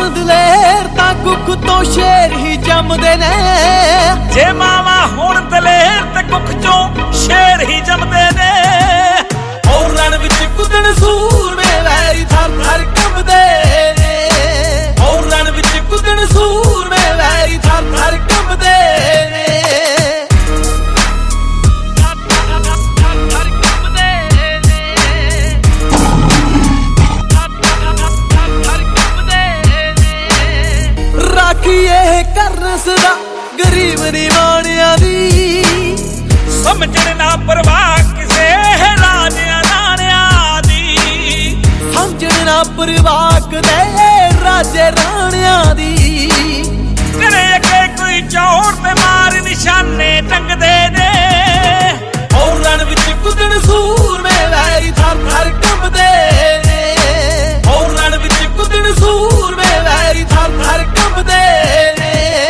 दलेर तां कुख तो शेर ही जमदे ने। जे मावा होण दलेर ते कुख चों शेर ही जमदे ने। और रण विच कुदण सूरमे वैरी थर थर कंबदे ने। और रण विच कुदण सूरमे वैरी थर थर कंबदे ने। करन सदा गरीब निवाणिया दी। समझण ना परवाह किसे राणिया राणिया दी। समझण ना परवाह कदे राजे राणिया दी। करे अगे कोई चोर ते मार निशाने टंगदे ने। और रण विच कुदण सूर में वैरी थर थर कंबदे ने। और रण विच कुदण सूर में वैरी थर थर कंबदे ने।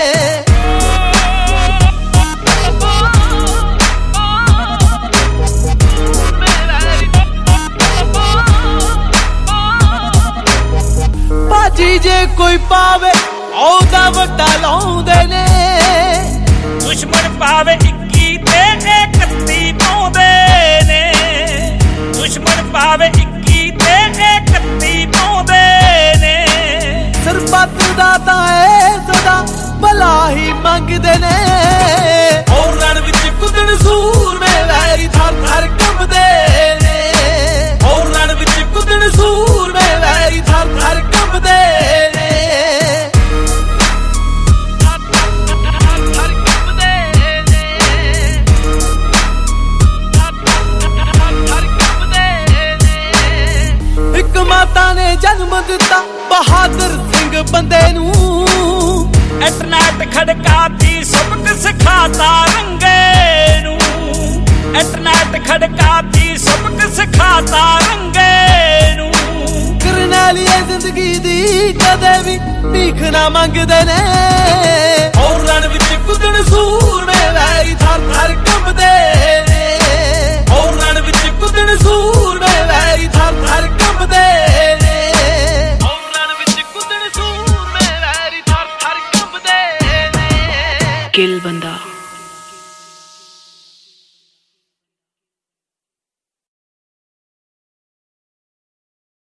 बाजी जे कोई पावे औदा वड्डा लाउंदे ने। दुश्मन पावे 21 ते 31 पाउंदे ने। दुश्मन पावे 21 ते 31 पाउंदे ने। सरबत दा ताए सदा भला ही मंगदे ने। और रण विच कुदण सूर में वैरी थर थर कंबदे ने। और रण विच कुदण सूर में वैरी थर थर कंबदे ने। एक माता ने जन्म दिता बहादुर सिंह बंदे नू। एटनाट खड़काती सबक सिखाता रंगे नू। एटनाट खड़काती सबक सिखाता रंगे नू। करनैलिए जिंदगी दी कदे भी भीख ना मंगदे ने। और रण विच कुदण सूर में वैरी थर थर कंबदे ने। और रण विच कुदण सूर